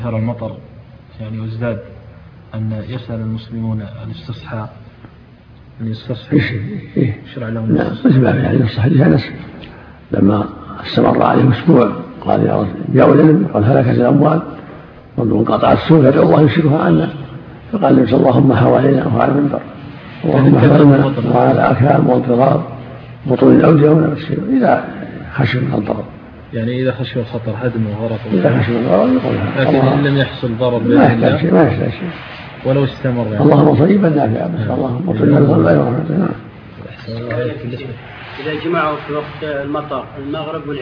ظهر المطر يعني وازداد أن يسأل المسلمون الاستصحاء أن يستصحوا شرع لهم. نعم مثل ما في يعني الصحيح أنس لما استمر عليه أسبوع قال يا رب جاءوا العلم قد هلكت الأموال وانقطع السوء فدعوا الله يمسكها عنا فقال النبي اللهم حوالينا وعلى المنبر اللهم حوالينا وعلى أكام واضطراب بطون الأودية ونفسه إذا خشي من الضرر يعني إذا خشي الخطر هدم وغرق إذا خشي من الضرر يقولها لكن إن لم يحصل ضرر ما يحتاج شيء ولو استمر يعني. اللهم طيبا نافعا بس اللهم طيبا نافعا ورحمة. إذا جمعوا في وقت المطر المغرب